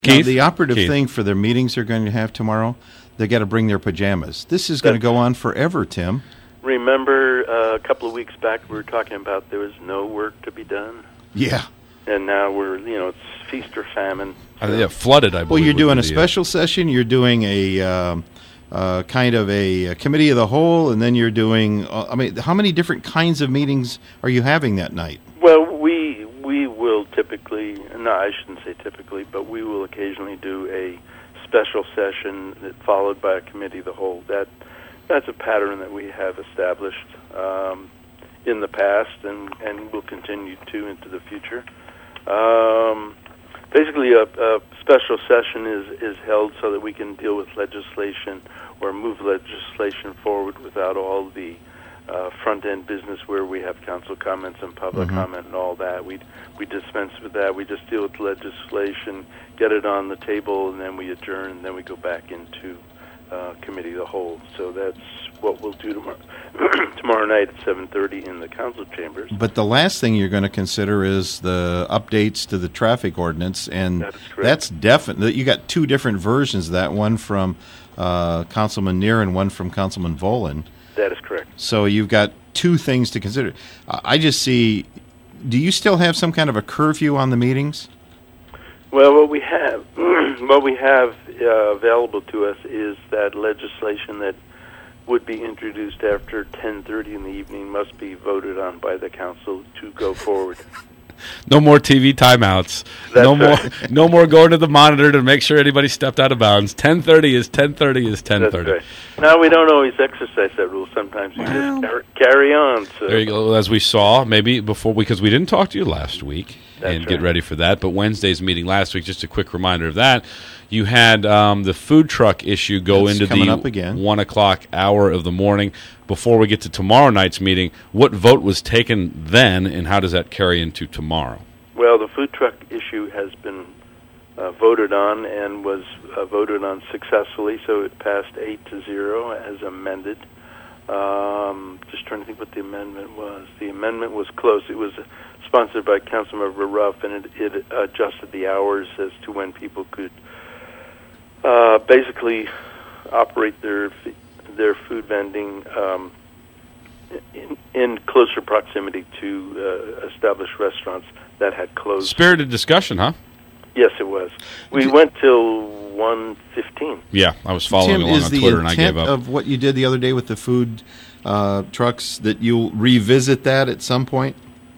Keith? The operative Keith. thing for their meetings they're going to have tomorrow, they got to bring their pajamas. This is going to go on forever, Tim. Remember a couple of weeks back we were talking about there was no work to be done? Yeah. And now it's feast or famine. Yeah, flooded, I believe. Well, you're doing a would be special session, you're doing a kind of a committee of the whole, and then you're doing, how many different kinds of meetings are you having that night? Well, we will typically, no, I shouldn't say typically, but we will occasionally do a special session followed by a committee of the whole. That's a pattern that we have established in the past and will continue to into the future. Basically, a special session is held so that we can deal with legislation or move legislation forward without all the front-end business where we have council comments and public comment and all that. We dispense with that. We just deal with legislation, get it on the table, and then we adjourn, and then we go back into committee of the whole. So that's what we'll do tomorrow night at 7:30 in the council chambers. But the last thing you're going to consider is the updates to the traffic ordinance, and that's definitely, you got two different versions of that, one from Councilman Neer and one from Councilman Volin. That is correct. So you've got two things to consider. I just see, do you still have some kind of a curfew on the meetings? Well, what we have available to us is that legislation that would be introduced after 10:30 in the evening must be voted on by the council to go forward. No more TV timeouts. No more going to the monitor to make sure anybody stepped out of bounds. 10:30 is 10:30 is 10:30. That's right. Now, we don't always exercise that rule. Sometimes we just carry on. So. There you go. As we saw, maybe before, because we didn't talk to you last week. That's Get ready for that. But Wednesday's meeting last week, just a quick reminder of that. You had the food truck issue go into the 1 o'clock hour of the morning. Before we get to tomorrow night's meeting, what vote was taken then, and how does that carry into tomorrow? Well, the food truck issue has been voted on and was voted on successfully, so it passed 8-0 as amended. Just trying to think what the amendment was. The amendment was close. It was sponsored by Councilmember Ruff, and it adjusted the hours as to when people could basically operate their food vending in closer proximity to established restaurants that had closed. Spirited discussion, huh? Yes, it was. We went till 1:15. Yeah, I was following along on Twitter, and I gave up. Tim, is the intent of what you did the other day with the food trucks that you'll revisit that at some point?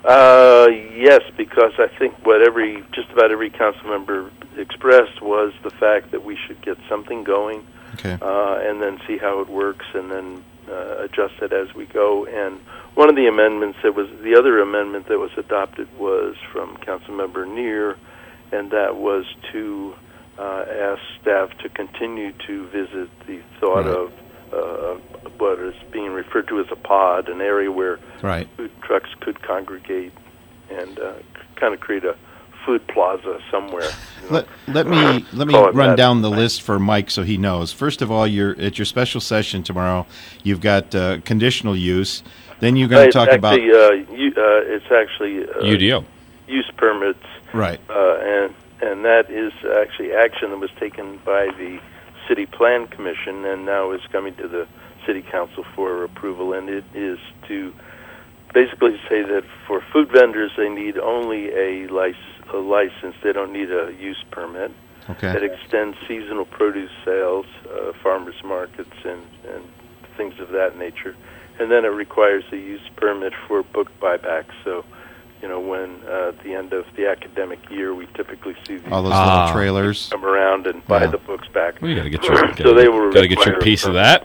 Yes, because I think what just about every council member expressed was the fact that we should get something going, and then see how it works, and then adjust it as we go. And one of the amendments the other amendment that was adopted was from Councilmember Neer, and that was to ask staff to continue to visit the thought of what is being referred to as a pod, an area where food trucks could congregate and kind of create a food plaza somewhere. Let me run down the list for Mike so he knows. First of all, you're at your special session tomorrow. You've got conditional use. Then you're going to talk about it's actually UDO use permits, right? And that is actually action that was taken by the City Plan Commission, and now is coming to the City Council for approval. And it is to basically say that for food vendors, they need only a license. They don't need a use permit. Okay. That extends seasonal produce sales, farmers markets, and things of that nature. And then it requires a use permit for book buybacks. So, when at the end of the academic year, we typically see these all those little trailers come around and buy the books back. Well, you got to get your piece of that.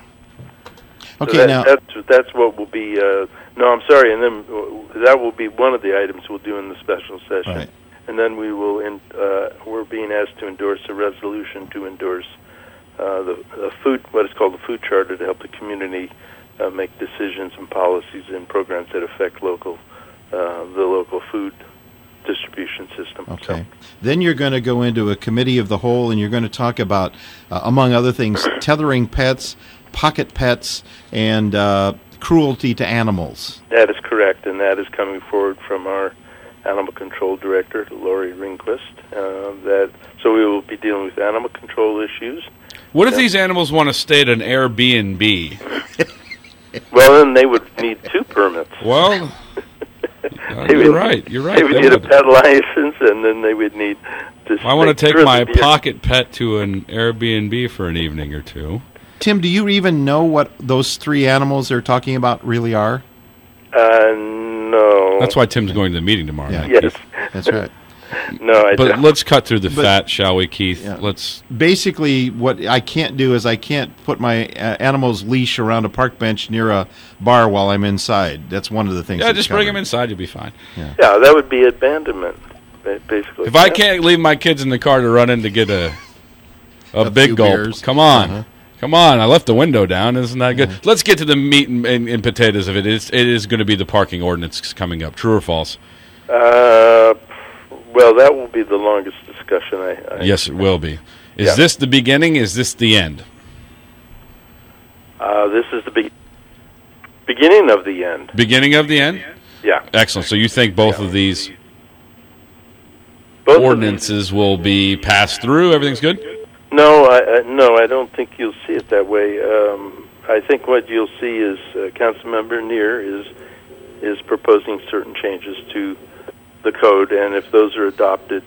Okay, so now that's what will be. No, I'm sorry, and then that will be one of the items we'll do in the special session. Right. And then we will. We're being asked to endorse a resolution to endorse what is called the food charter to help the community make decisions and policies and programs that affect the local food distribution system. Okay. So. Then you're going to go into a committee of the whole, and you're going to talk about, among other things, tethering pets, pocket pets, and cruelty to animals. That is correct, and that is coming forward from our Animal Control Director, Lori Ringquist. So we will be dealing with animal control issues. What if these animals want to stay at an Airbnb? Well, then they would need 2 permits. Well, you're right. You're right. They would need a pet license, and then they would need to... I want to take my pocket pet to an Airbnb for an evening or 2. Tim, do you even know what those 3 animals they're talking about really are? No. That's why Tim's going to the meeting tomorrow night. Yes. That's right. No, I don't. But let's cut through the fat, shall we, Keith? Yeah. Let's. Basically, what I can't do is I can't put my animal's leash around a park bench near a bar while I'm inside. That's one of the things. Yeah, just bring him inside. You'll be fine. Yeah, that would be abandonment, basically. If I can't leave my kids in the car to run in to get a big gulp, beers. Come on. Uh-huh. Come on, I left the window down. Isn't that good? Let's get to the meat and potatoes of it. It is going to be the parking ordinance coming up. True or false? Well, that will be the longest discussion. Yes, it will be. Is this the beginning? Is this the end? This is the beginning of the end. Beginning of the end? Yeah. Excellent. So you think both of these ordinances will be passed through? Everything's good? No, I don't think you'll see it that way. I think what you'll see is Councilmember Neer is proposing certain changes to the code, and if those are adopted,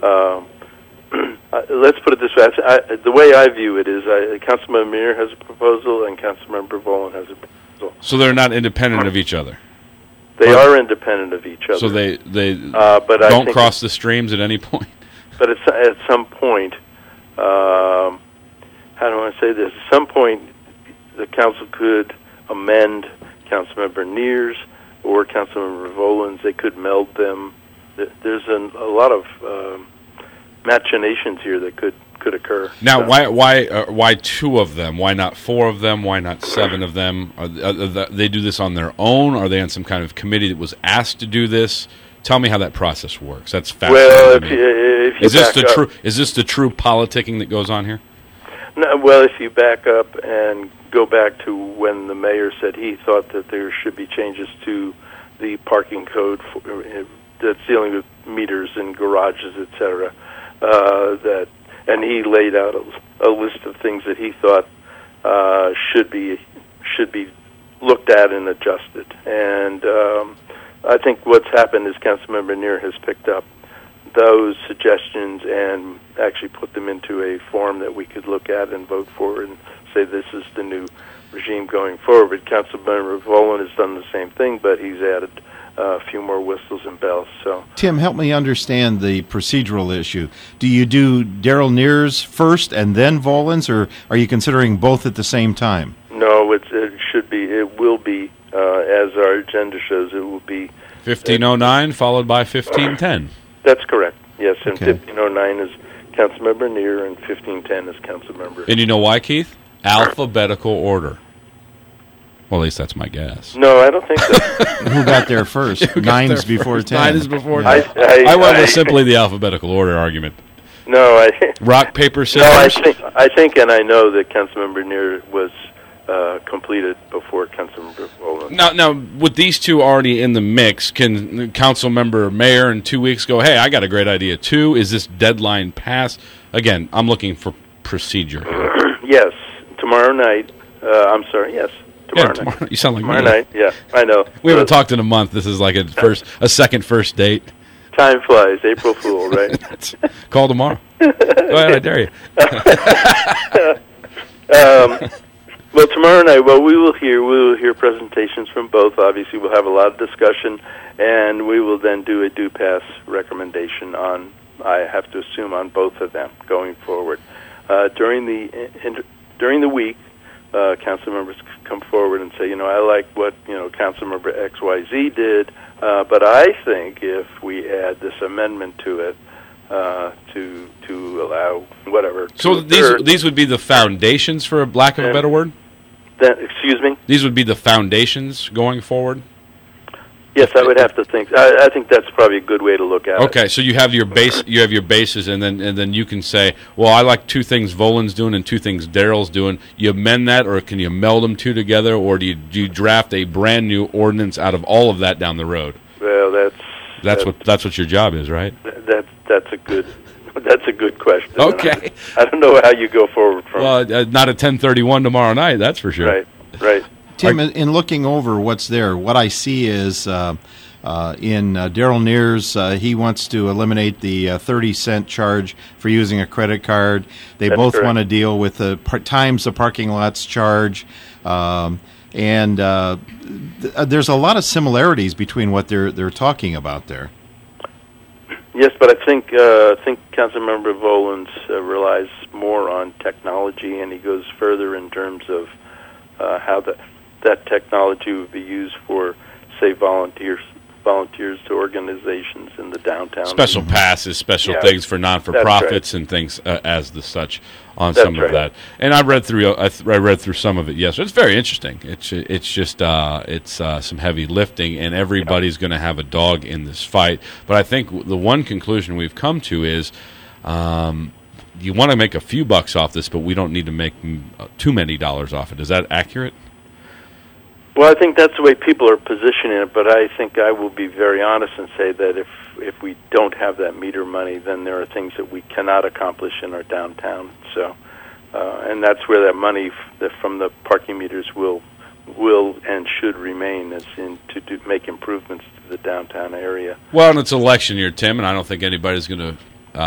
let's put it this way. The way I view it is Councilmember Neer has a proposal and Councilmember Volin has a proposal. So they're not independent of each other? They are independent of each other. So they don't cross the streams at any point? But at some point... how do I say this? At some point, the council could amend Councilmember Neer's or Councilmember Volin's. They could meld them. There's a lot of machinations here that could occur. Now, why 2 of them? Why not 4 of them? Why not 7 of them? They do this on their own? Are they on some kind of committee that was asked to do this? Tell me how that process works. That's fascinating. Well, if you is this the true politicking that goes on here? No, well, if you back up and go back to when the mayor said he thought that there should be changes to the parking code that's dealing with meters in garages, etc., and he laid out a list of things that he thought should be looked at and adjusted. And I think what's happened is Councilmember Neer has picked up those suggestions and actually put them into a form that we could look at and vote for and say this is the new regime going forward. Councilmember Volin has done the same thing, but he's added a few more whistles and bells. So, Tim, help me understand the procedural issue. Do you do Darrell Neer's first and then Volin's, or are you considering both at the same time? No, it should be. It will be, as our agenda shows, it will be 1509 followed by 1510. That's correct. Yes, and 1509 is Councilmember Neer, and 1510 is Councilmember. And you know why, Keith? Alphabetical order. Well, at least that's my guess. No, I don't think so. Who got there first? 9's before 10. 9 is before 10. I went with simply the alphabetical order argument. No, rock, paper, scissors. No, I think, and I know that Councilmember Neer was completed before Councilmember Volin. Now, with these 2 already in the mix, can Councilmember Mayor in 2 weeks go, hey, I got a great idea too? Is this deadline passed? Again, I'm looking for procedure. Yes, tomorrow night. I'm sorry, yes. Tomorrow night. You sound like tomorrow me. Night, yeah, I know. We haven't talked in a month. This is like a second first date. Time flies. April Fool, right? Call tomorrow. Go ahead, I dare you. Well, tomorrow night, we will hear presentations from both. Obviously, we'll have a lot of discussion, and we will then do a due pass recommendation on, I have to assume, on both of them going forward. During the week, council members come forward and say, I like what council member XYZ did, but I think if we add this amendment to it to allow whatever. So these would be the foundations, for lack of a better word? Excuse me? These would be the foundations going forward? Yes, I would have to think. I think that's probably a good way to look at it. Okay, so you have your base, you have your bases, and then you can say, well, I like 2 things Volin's doing and 2 things Darrell's doing. You amend that, or can you meld them 2 together, or do you draft a brand new ordinance out of all of that down the road? Well, That's what your job is, right? That's a good question. Okay. I don't know how you go forward from. Well, not at 10:31 tomorrow night. That's for sure. Right. Tim, in looking over what's there, what I see is in Daryl Neer's, he wants to eliminate the 30-cent charge for using a credit card. They both want to deal with the times the parking lots charge. And there's a lot of similarities between what they're talking about there. Yes, but I think Councilmember Volans relies more on technology, and he goes further in terms of how that technology would be used for, say, volunteers to organizations in the downtown. Special passes, special things for non-for-profits and things as the such on some of that. And I read through some of it. Yes, it's very interesting. It's just some heavy lifting, and everybody's going to have a dog in this fight. But I think the one conclusion we've come to is you want to make a few bucks off this, but we don't need to make too many dollars off it. Is that accurate? Well, I think that's the way people are positioning it, but I think I will be very honest and say that if we don't have that meter money, then there are things that we cannot accomplish in our downtown. So, and that's where that money from the parking meters will and should remain, as in to make improvements to the downtown area. Well, and it's election year, Tim, and I don't think anybody's going to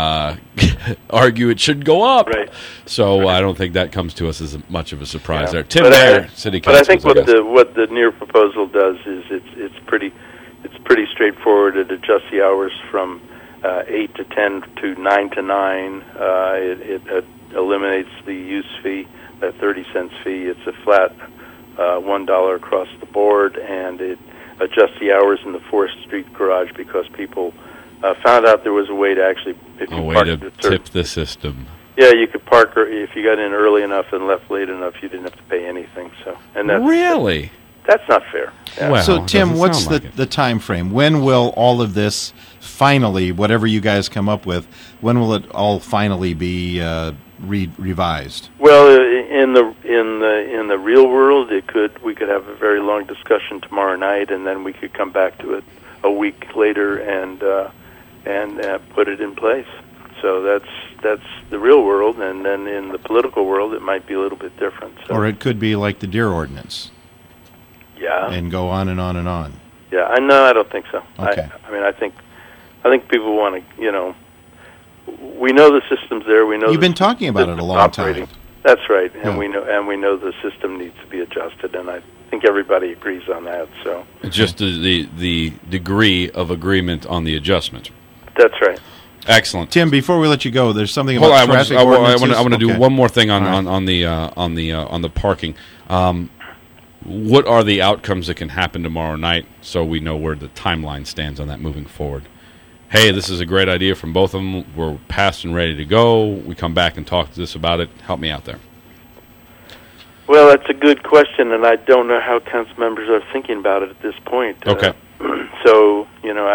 argue it should go up. Right. So I don't think that comes to us as much of a surprise there. Tim Mayer, City Council. But I think what the Neer proposal does is it's pretty straightforward. It adjusts the hours from 8 to 10 to 9 to 9. It eliminates the use fee, that 30-cent fee. It's a flat $1 across the board, and it adjusts the hours in the 4th Street garage because people found out there was a way to actually tip the system. Yeah, you could park if you got in early enough and left late enough. You didn't have to pay anything. So, and that's not fair. Yeah. Well, so, Tim, what's the time frame? When will all of this finally, whatever you guys come up with, when will it all finally be revised? Well, in the real world, we could have a very long discussion tomorrow night, and then we could come back to it a week later and put it in place. So that's the real world, and then in the political world, it might be a little bit different. So. Or it could be like the deer ordinance. Yeah. And go on and on and on. Yeah, I don't think so. Okay. I think people want to, we know the system's there. We know you've been talking about it a long time. That's right, and we know the system needs to be adjusted, and I think everybody agrees on that. So just the degree of agreement on the adjustment. That's right. Excellent, Tim. Before we let you go, there's something about traffic ordinances. I want to do one more thing on the parking. What are the outcomes that can happen tomorrow night, so we know where the timeline stands on that moving forward? Hey, this is a great idea from both of them. We're passed and ready to go. We come back and talk to this about it. Help me out there. Well, that's a good question, and I don't know how council members are thinking about it at this point. Okay. So,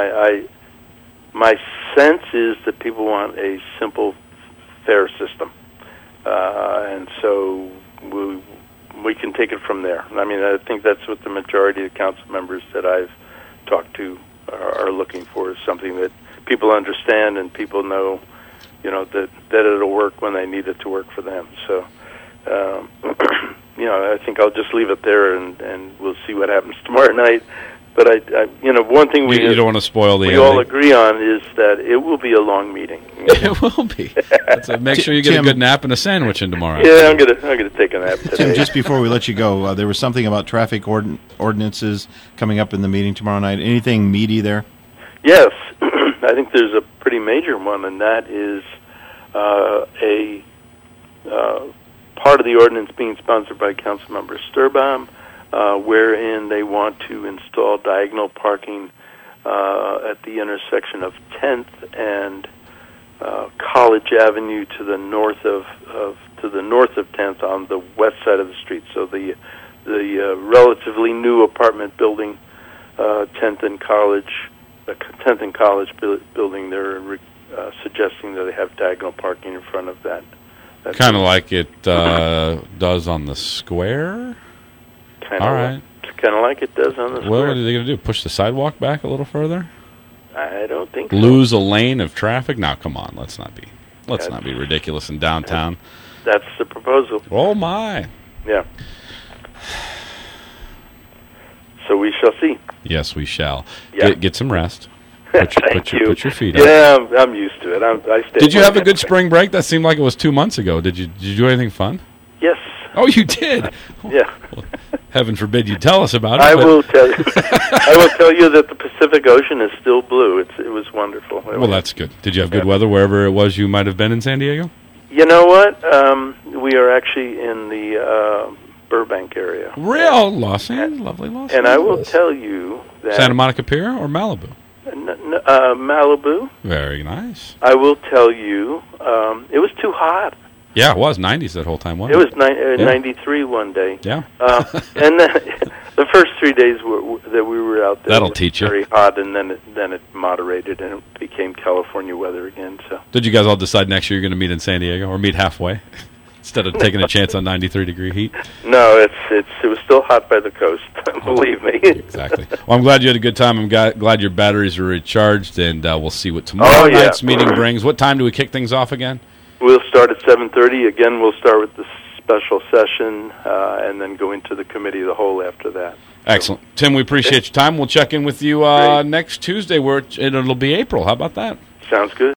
my sense is that people want a simple, fair system, and so we can take it from there. I mean, I think that's what the majority of council members that I've talked to are looking for, is something that people understand and people know, that it'll work when they need it to work for them. So, I think I'll just leave it there, and we'll see what happens tomorrow night. But one thing you don't want to spoil the. We all agree on is that it will be a long meeting. It will be. Make sure you get a good nap and a sandwich in tomorrow. Yeah, I'm gonna take a nap today. Tim, just before we let you go, there was something about traffic ordinances coming up in the meeting tomorrow night. Anything meaty there? Yes, I think there's a pretty major one, and that is a part of the ordinance being sponsored by Councilmember Sturbaum, wherein they want to install diagonal parking at the intersection of 10th and College Avenue to the north of 10th on the west side of the street. So the relatively new apartment building, 10th and College building, they're suggesting that they have diagonal parking in front of that. Kind of like it does on the square? Kind of like it does on the square. What are they going to do, push the sidewalk back a little further? I don't think lose a lane of traffic. Now, come on, let's not be ridiculous in downtown. That's the proposal. Oh my! Yeah. So we shall see. Yes, we shall. Yeah. Get some rest. Put your feet up. Yeah, I'm used to it. I stay. Did you have a good spring break? That seemed like it was 2 months ago. Did you do anything fun? Yes. Oh, you did. Yeah. Well, heaven forbid you tell us about it. I will tell you. I will tell you that the Pacific Ocean is still blue. It was wonderful. Well, that's good. Did you have good weather wherever it was you might have been in San Diego? You know what? We are actually in the Burbank area. Real Los Angeles, lovely Los Angeles. And I will tell you that Santa Monica Pier or Malibu? Malibu. Very nice. I will tell you, it was too hot. Yeah, it was 90s that whole time, wasn't it? It was 93 one day. Yeah. And the first 3 days that we were out there, that'll teach you. Very hot, and then it moderated and it became California weather again. So. Did you guys all decide next year you're going to meet in San Diego or meet halfway instead of taking a chance on 93-degree heat? No, it was still hot by the coast. Believe me. Exactly. Well, I'm glad you had a good time. I'm glad your batteries are recharged, and we'll see what tomorrow night's meeting brings. What time do we kick things off again? We'll start at 7:30. Again, we'll start with the special session and then go into the committee of the whole after that. Excellent. Tim, we appreciate your time. We'll check in with you next Tuesday where it'll be April. How about that? Sounds good.